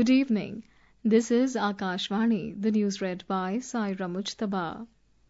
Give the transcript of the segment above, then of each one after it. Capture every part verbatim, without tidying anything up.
Good evening. This is Akashvani, the news read by Saira Mujtaba.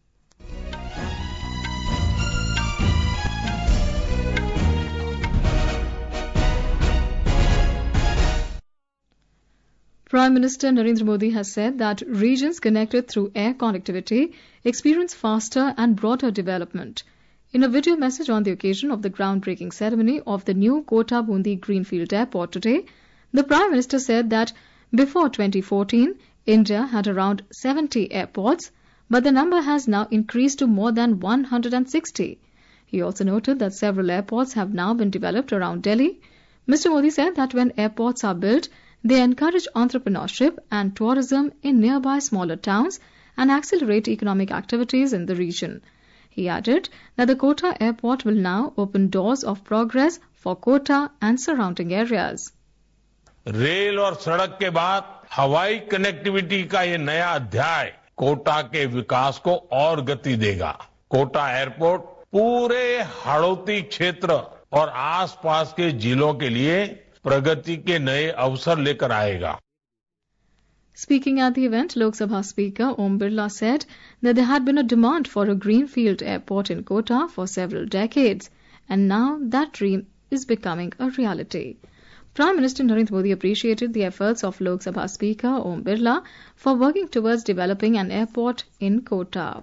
Prime Minister Narendra Modi has said that regions connected through air connectivity experience faster and broader development. In a video message on the occasion of the groundbreaking ceremony of the new Kota Bundi Greenfield Airport today, the Prime Minister said that before twenty fourteen, India had around seventy airports, but the number has now increased to more than one hundred sixty. He also noted that several airports have now been developed around Delhi. Mister Modi said that when airports are built, they encourage entrepreneurship and tourism in nearby smaller towns and accelerate economic activities in the region. He added that the Kota airport will now open doors of progress for Kota and surrounding areas. Rail और सड़क के बाद हवाई connectivity का ये नया अध्याय कोटा के विकास को और गति देगा। कोटा एयरपोर्ट पूरे हाड़ौती क्षेत्र और आसपास के जिलों के लिए प्रगति के नए अवसर लेकर आएगा। Speaking at the event, Lok Sabha Speaker Om Birla said that there had been a demand for a greenfield airport in Kota for several decades, and now that dream is becoming a reality. Prime Minister Narendra Modi appreciated the efforts of Lok Sabha Speaker Om Birla for working towards developing an airport in Kota.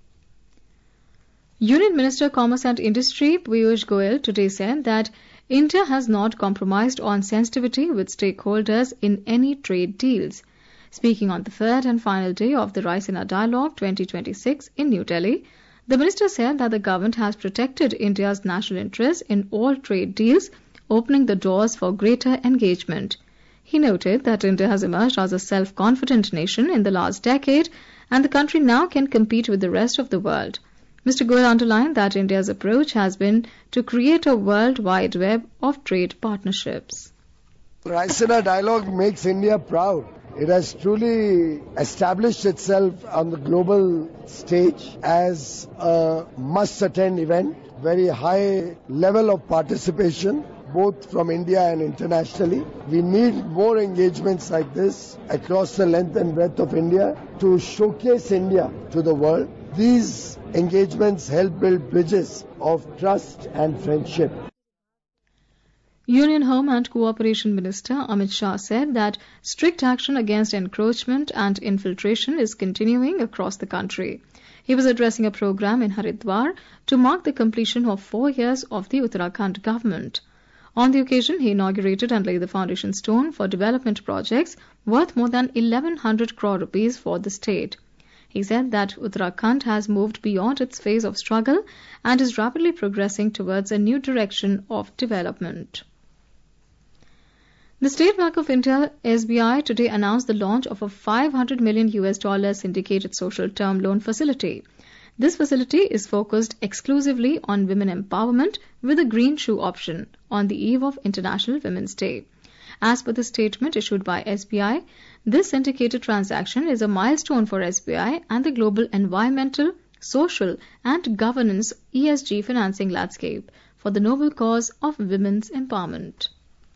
Union Minister Commerce and Industry Piyush Goyal today said that India has not compromised on sensitivity with stakeholders in any trade deals. Speaking on the third and final day of the Raisina Dialogue twenty twenty-six in New Delhi, the minister said that the government has protected India's national interests in all trade deals, opening the doors for greater engagement. He noted that India has emerged as a self-confident nation in the last decade, and the country now can compete with the rest of the world. Mister Goyal underlined that India's approach has been to create a worldwide web of trade partnerships. Raisina Dialogue makes India proud. It has truly established itself on the global stage as a must-attend event, very high level of participation, both from India and internationally. We need more engagements like this across the length and breadth of India to showcase India to the world. These engagements help build bridges of trust and friendship. Union Home and Cooperation Minister Amit Shah said that strict action against encroachment and infiltration is continuing across the country. He was addressing a program in Haridwar to mark the completion of four years of the Uttarakhand government. On the occasion, he inaugurated and laid the foundation stone for development projects worth more than eleven hundred crore rupees for the state. He said that Uttarakhand has moved beyond its phase of struggle and is rapidly progressing towards a new direction of development. The State Bank of India, S B I, today announced the launch of a five hundred million U S dollar syndicated social term loan facility. This facility is focused exclusively on women empowerment with a green shoe option on the eve of International Women's Day. As per the statement issued by S B I, this syndicated transaction is a milestone for S B I and the global environmental, social and governance E S G financing landscape for the noble cause of women's empowerment.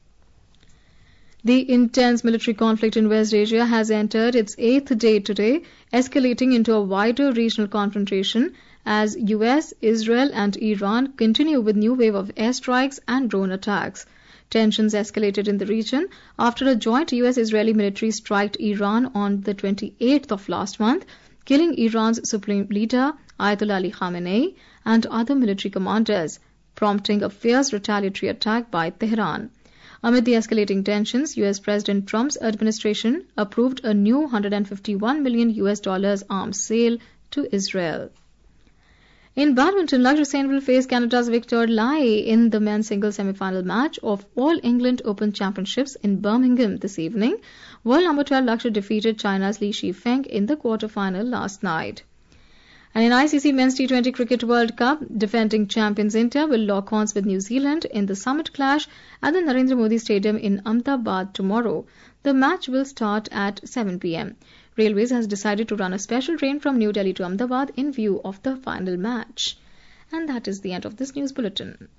The intense military conflict in West Asia has entered its eighth day today, escalating into a wider regional confrontation as U S, Israel and Iran continue with new wave of airstrikes and drone attacks. Tensions escalated in the region after a joint U S-Israeli military striked Iran on the twenty-eighth of last month, killing Iran's supreme leader Ayatollah Ali Khamenei and other military commanders, prompting a fierce retaliatory attack by Tehran. Amid the escalating tensions, U S President Trump's administration approved a new one hundred fifty-one million U S dollars arms sale to Israel. In badminton, Lakshya Sen will face Canada's Victor Lai in the men's singles semi-final match of All England Open Championships in Birmingham this evening. World number twelve Lakshya defeated China's Li Shifeng in the quarter-final last night. And in I C C Men's T twenty Cricket World Cup, defending champions India will lock horns with New Zealand in the summit clash at the Narendra Modi Stadium in Ahmedabad tomorrow. The match will start at seven p m Railways has decided to run a special train from New Delhi to Ahmedabad in view of the final match. And that is the end of this news bulletin.